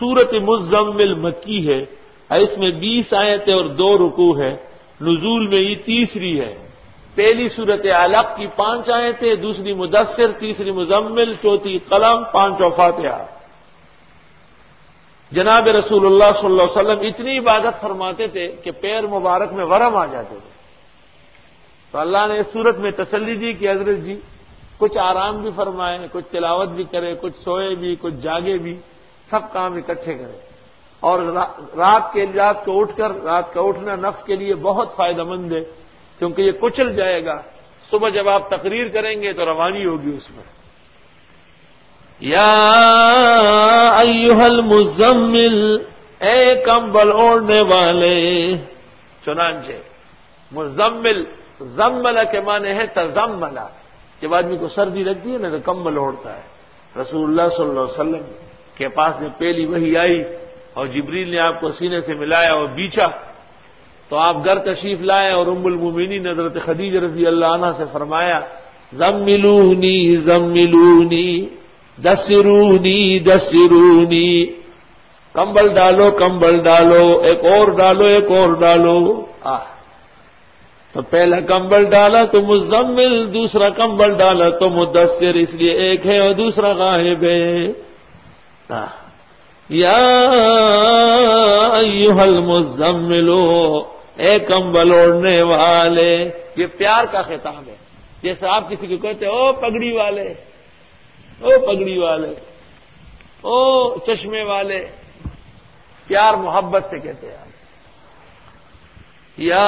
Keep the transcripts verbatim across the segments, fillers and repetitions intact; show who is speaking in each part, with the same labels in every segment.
Speaker 1: سورت مزمل مکی ہے، اس میں بیس آیتیں اور دو رکوع ہے، نزول میں یہ تیسری ہے۔ پہلی سورت علق کی پانچ آیتیں، دوسری مدثر، تیسری مزمل، چوتھی قلم، پانچواں فاتحہ۔ جناب رسول اللہ صلی اللہ علیہ وسلم اتنی عبادت فرماتے تھے کہ پیر مبارک میں ورم آ جاتے تھے، تو اللہ نے اس صورت میں تسلی دی کہ حضرت جی کچھ آرام بھی فرمائیں، کچھ تلاوت بھی کرے، کچھ سوئے بھی، کچھ جاگے بھی، سب کام اکٹھے کریں۔ اور رات کے رات کو اٹھ کر رات کا اٹھنا نفس کے لیے بہت فائدہ مند ہے، کیونکہ یہ کچل جائے گا، صبح جب آپ تقریر کریں گے تو روانی ہوگی اس میں۔ یا ایھا المزمل، اے کمبل اوڑھنے والے، چنانچہ مزمل زملہ کے معنی ہے تزملہ، جب آدمی کو سردی لگتی ہے نا تو کمبل اوڑھتا ہے۔ رسول اللہ صلی اللہ علیہ وسلم کے پاس جب پہلی وحی آئی اور جبریل نے آپ کو سینے سے ملایا اور بیچا تو آپ گھر تشریف لائے، اور ام المومنین حضرت خدیجہ رضی اللہ عنہا سے فرمایا زملونی زملونی دسرونی دسرونی، کمبل ڈالو کمبل ڈالو، ایک اور ڈالو ایک اور ڈالو۔ آہ تو پہلا کمبل ڈالا تو مزمل، دوسرا کمبل ڈالا تو مدثر، اس لیے ایک ہے اور دوسرا غائب ہے۔ آہ یا ایھا المزمل، اے کمبل اوڑھنے والے، یہ پیار کا خطاب ہے۔ جیسے آپ کسی کو کہتے او پگڑی والے، او پگڑی والے، او چشمے والے، پیار محبت سے کہتے ہیں۔ یا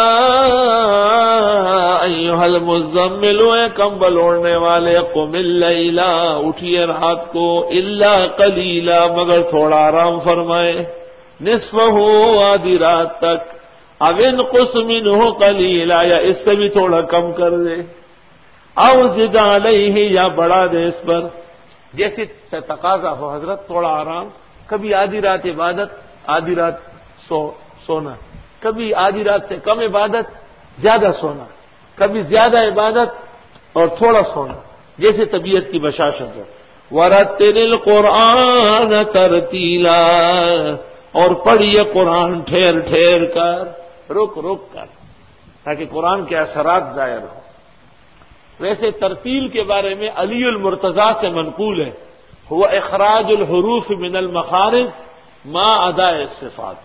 Speaker 1: ایھا المزمل، اے کمبل اوڑھنے والے، قم اللیل، اٹھیے رات کو، الا قلیلا، مگر تھوڑا آرام فرمائے، نصفہ، آدھی رات تک، او انقص منہ قلیلا، یا اس سے بھی تھوڑا کم کر دے، او زد علیہ، یا بڑھا دے اس پر، جیسے تقاضا ہو۔ حضرت تھوڑا آرام، کبھی آدھی رات عبادت، آدھی رات سو سونا، کبھی آدھی رات سے کم عبادت، زیادہ سونا، کبھی زیادہ عبادت اور تھوڑا سونا، جیسے طبیعت کی بشاشت ہے۔ وَرَتِّلِ الْقُرْآنَ تَرْتِيلًا، اور پڑھیے قرآن ٹھہر ٹھہر کر، رک رک کر، تاکہ قرآن کے اثرات ظاہر ہوں۔ ویسے ترتیل کے بارے میں علی المرتضیٰ سے منقول ہے، هو اخراج الحروف من المخارج ما اداء الصفات،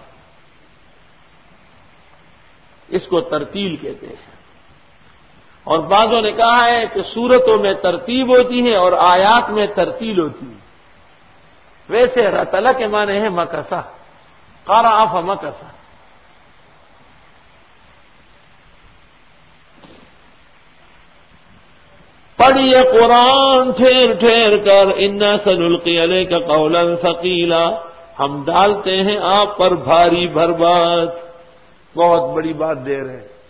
Speaker 1: اس کو ترتیل کہتے ہیں۔ اور بعضوں نے کہا ہے کہ سورتوں میں ترتیب ہوتی ہے اور آیات میں ترتیل ہوتی ہے۔ ویسے رتلا کے معنی ہے مکسا، قرأ فمکسا۔ پڑھیے قرآن ٹھہر ٹھہر کر، انا سنلقی علیک قولا ثقیلا، ہم ڈالتے ہیں آپ پر بھاری بھر بات، بہت بڑی بات دے رہے ہیں۔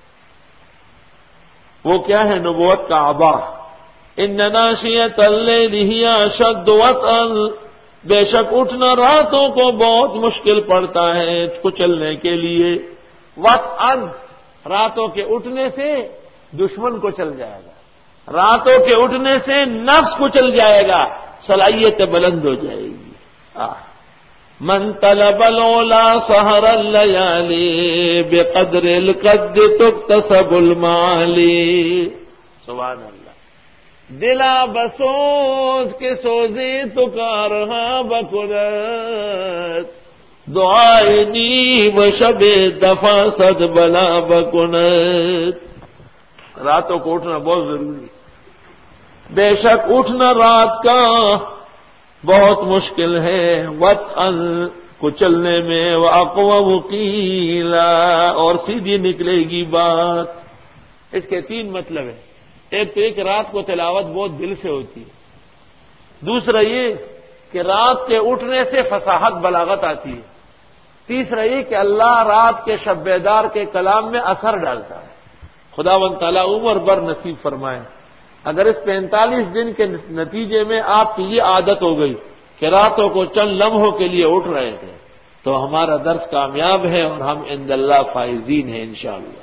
Speaker 1: وہ کیا ہے؟ نبوت کا عبا۔ ان ناشئۃ اللیل ہی اشد وطئا، بے شک اٹھنا راتوں کو بہت مشکل پڑتا ہے کچلنے کے لیے۔ وطئا، راتوں کے اٹھنے سے دشمن کو چل جائے گا، راتوں کے اٹھنے سے نفس کو چل جائے گا، صلاحیت بلند ہو جائے گی۔ آہ من طلب العلا سحر اللیالی، بقدر القد تکتسب المعالی۔ سبحان اللہ۔ دلا بسوز کے سوزے تو کارہاں بکنت، دعائے نیم شب دفع صد بلا بکنت۔ راتوں کو اٹھنا بہت ضروری ہے، بے شک اٹھنا رات کا بہت مشکل ہے، وطئا کچلنے میں، واقوم قیلا، اور سیدھی نکلے گی بات۔ اس کے تین مطلب ہیں۔ ایک تو ایک رات کو تلاوت بہت دل سے ہوتی ہے، دوسرا یہ کہ رات کے اٹھنے سے فصاحت بلاغت آتی ہے، تیسرا یہ کہ اللہ رات کے شب بیدار کے کلام میں اثر ڈالتا ہے۔ خداوند تعالیٰ عمر بر نصیب فرمائے۔ اگر اس پینتالیس دن کے نتیجے میں آپ کی یہ عادت ہو گئی کہ راتوں کو چند لمحوں کے لیے اٹھ رہے تھے تو ہمارا درس کامیاب ہے اور ہم عند اللہ فائزین ہیں انشاءاللہ۔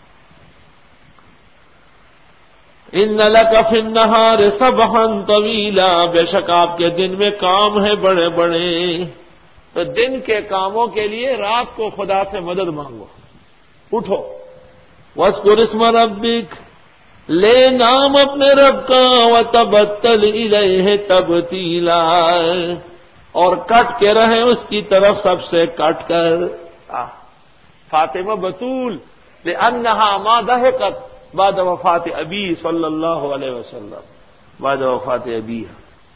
Speaker 1: ان لک فی النہار سبحا طویلا، بے شک آپ کے دن میں کام ہے بڑے بڑے۔ تو دن کے کاموں کے لیے رات کو خدا سے مدد مانگو. اٹھو. وَاذْكُرِ اسْمَ رَبِّكَ، لے نام اپنے رب کا، وَتَبَتَّلْ إِلَيْهِ تَبْتِيلًا، اور کٹ کے رہے اس کی طرف سب سے کٹ کر. فاطمہ بطول لأنها ما ضحكت بعد وفات ابی صلی اللہ علیہ وسلم، بعد وفات ابیها.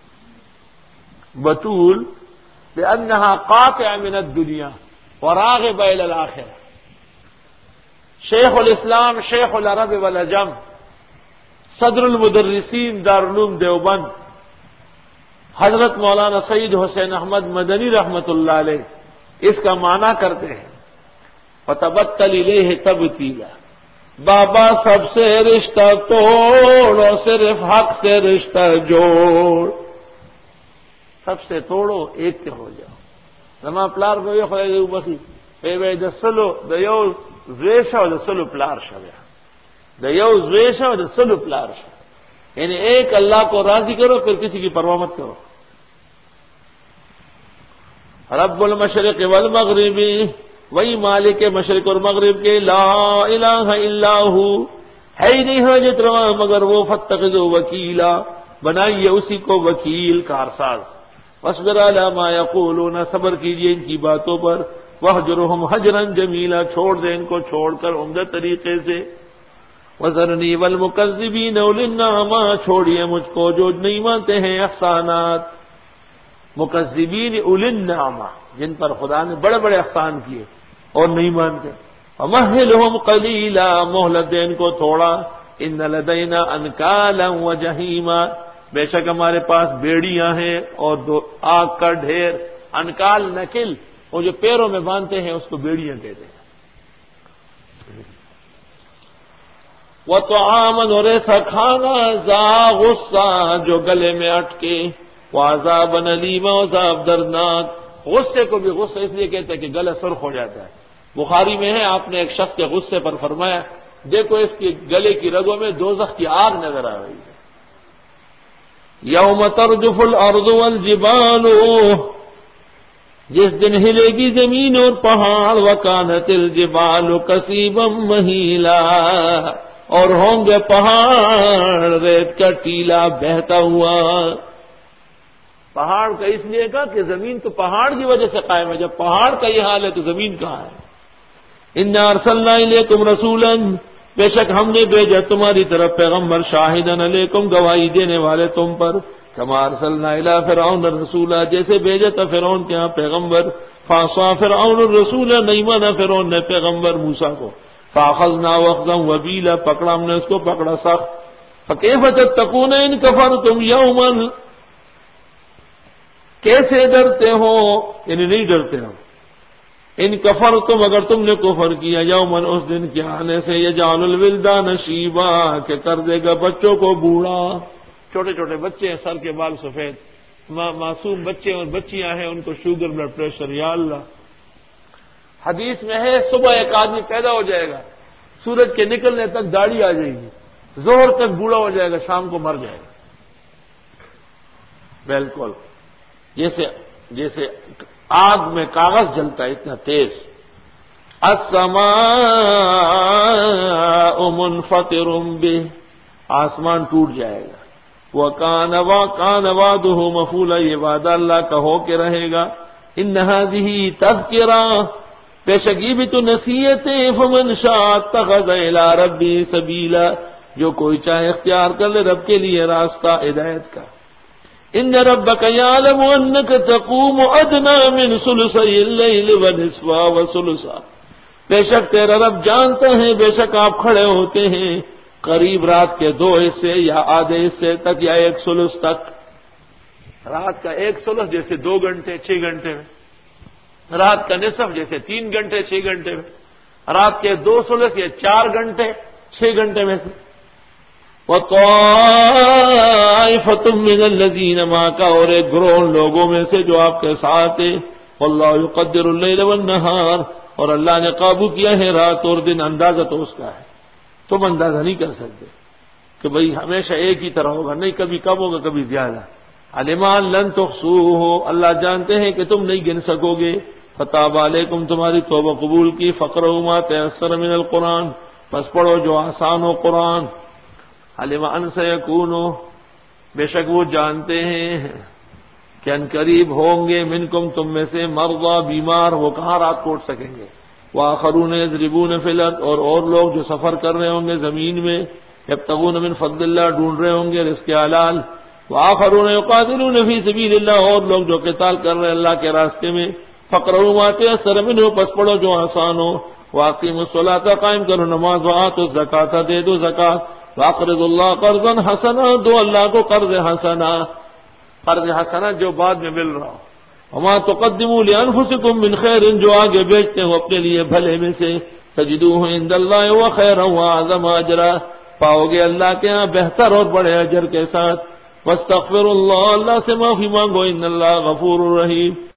Speaker 1: بطول لأنها قاطعة من الدنيا وراغبة إلى الآخرة. شیخ الاسلام شیخ العرب والعجم، صدر المدرسین دارالعلوم دیوبند، حضرت مولانا سید حسین احمد مدنی رحمت اللہ علیہ اس کا معنی کرتے ہیں وَتَبَتَّلْ إِلَيْهِ تَبْتِيلًا. بابا سب سے رشتہ توڑو، صرف حق سے رشتہ جوڑ. سب سے توڑو، ایک کے ہو جاؤ. زما پلار به یو خدای دې وبخي، وی وی د سلو د you زویشه O the slow پلار شوه، the you زویشه او د سلو پلار شوه. یعنی ایک اللہ کو راضی کرو، پھر کسی کی پرواہ مت کرو. رب المشرق والمغرب، وہی مالک مشرق اور مغرب کے، لا الہ الا ہو، ہے ہی نہیں حاجت روا مگر وہ، فاتخذوا وکیلا، بنائیے اسی کو وکیل کارساز. واصبر علی ما یقولون، صبر کیجیے ان کی باتوں پر. واہجرہم ہجرا جمیلا، چھوڑ دیں ان کو چھوڑ کر عمدہ طریقے سے. وذرنی والمکذبین اولی النعمہ، چھوڑیے مجھ کو جو نہیں مانتے ہیں احسانات. مکذبین اولی النعمہ، جن پر خدا نے بڑے بڑے احسان کیے اور نہیں مانتے. ومہلہم قلیلا، مہلت دے ان کو تھوڑا. ان لدینا انکالا وجحیما، بے شک ہمارے پاس بیڑیاں ہیں اور دو آگ کا ڈھیر. انکال نکل، وہ جو پیروں میں باندھتے ہیں اس کو بیڑیاں کہتے ہیں. وَطَعَامًا، اور ایسا کھانا، ذا غصہ، جو گلے میں اٹکے. وَعَذَابًا أَلِيمًا، عذاب دردناک. غصے کو بھی غصہ اس لیے کہتے ہیں کہ گلا سرخ ہو جاتا ہے. بخاری میں ہے آپ نے ایک شخص کے غصے پر فرمایا دیکھو اس کے گلے کی رگوں میں دوزخ کی آگ نظر آ رہی ہے. یوم ترجف الارض والجبال، جس دن ہلے گی زمین اور پہاڑ. وکانت الجبال کثیبا مہیلا، اور ہوں گے پہاڑ ریت کا ٹیلا بہتا ہوا. پہاڑ کا اس لیے کہا کہ زمین تو پہاڑ کی وجہ سے قائم ہے، جب پہاڑ کا یہ حال ہے تو زمین کہاں ہے. انا ارسلنا الیکم رسولا، بے شک ہم نے بھیجا تمہاری طرف پیغمبر. شاہدا علیکم، گواہی دینے والے تم پر. کما ارسلنا الی فرعون رسولا، جیسے بھیجا تھا فرعون کے ہاں پیغمبر. فعصى فرعون الرسول، نہیں مانا فرعون نے پیغمبر موسیٰ کو. فاخذنا اخذا وبیلا، پکڑا ہم نے اس کو پکڑا سخت. فکیف تتقون ان کفرتم یوما، کیسے ڈرتے ہو، یعنی نہیں ڈرتے ہو. ان کفرتم، اگر تم نے کفر کیا، یومن، اس دن کے آنے سے، یجعل الولدان شیبا، کہ کر دے گا بچوں کو بوڑھا. چھوٹے چھوٹے بچے ہیں، سر کے بال سفید، معصوم بچے اور بچیاں ہیں، ان کو شوگر بلڈ پریشر. یا اللہ، حدیث میں ہے صبح ایک آدمی پیدا ہو جائے گا، سورج کے نکلنے تک داڑھی آ جائے گی، ظہر تک بوڑھا ہو جائے گا، شام کو مر جائے گا. بالکل جیسے جیسے آگ میں کاغذ جلتا ہے اتنا تیز. السماء منفطر به، آسمان ٹوٹ جائے گا. وَكَانَ وَكَانَ وَعْدُهُ مَفْعُولًا، یہ وعدہ اللہ کا ہو کے رہے گا. إِنَّ هَذِهِ تَذْكِرَةٌ، بے شک یہ بھی تو نصیحت ہے. فَمَنْ شَاءَ اتَّخَذَ إِلَىٰ رَبِّهِ سَبِيلًا، جو کوئی چاہے اختیار کر لے رب کے لیے راستہ ہدایت کا. ان ربک یعلم انک تقوم ادنی من ثلثی اللیل ونصفہ وثلثہ، بے شک تیرا رب جانتا ہے، بے شک آپ کھڑے ہوتے ہیں قریب رات کے دو حصے یا آدھے حصے تک، یا ایک ثلث تک. رات کا ایک ثلث جیسے دو گھنٹے چھ گھنٹے میں، رات کا نصف جیسے تین گھنٹے چھ گھنٹے میں، رات کے دو ثلث یا چار گھنٹے چھ گھنٹے میں سے. وَطَائِفَةٌ مِّنَ الَّذِينَ مَعَكَ، اور ایک گروہ لوگوں میں سے جو آپ کے ساتھ ہیں. وَاللَّهُ يُقَدِّرُ اللَّيْلَ وَالنَّهَارَ، اور اللہ نے قابو کیا ہے رات اور دن، اندازہ تو اس کا ہے، تم اندازہ نہیں کر سکتے کہ بھئی ہمیشہ ایک ہی طرح ہوگا. نہیں، کبھی کم ہوگا کبھی زیادہ. علمان لن تحصوہ، اللہ جانتے ہیں کہ تم نہیں گن سکو گے، فتاب علیکم تمہاری توبہ قبول کی، فقرؤوا ما تیسر من القرآن، پس پڑھو جو آسان ہو قرآن، علم ان سیکون، بے شک وہ جانتے ہیں کہ ان قریب ہوں گے منکم تم میں سے مرضى بیمار، وہ کہاں رات کوٹ سکیں گے، وآخرون یضربون فی الارض، اور اور لوگ جو سفر کر رہے ہوں گے زمین میں، یبتغون من فضل اللہ ڈھونڈ رہے ہوں گے رزق حلال، وآخرون یقاتلون فی سبیل اللہ، اور لوگ جو قتال کر رہے ہیں اللہ کے راستے میں، فقرؤوا ما تیسر منہ، پس پڑھو جو آسان ہو، واقیموا الصلاۃ قائم کرو نماز، وآتوا الزکاۃ دے دو زکات، واقرضوا اللہ قرضا حسنا، دو اللہ کو قرض حسنا، قرض حسنا جو بعد میں مل رہا ہو، وما تقدموا لانفسکم من خیر، جو آگے بیچتے ہو اپنے لیے بھلے میں سے، تجدوہ عند اللہ وخیرا واعظم اجرا، پاؤ گے اللہ کے ہاں بہتر اور بڑے اجر کے ساتھ، واستغفر اللہ، اللہ سے معافی مانگو، ان اللہ غفور رحیم،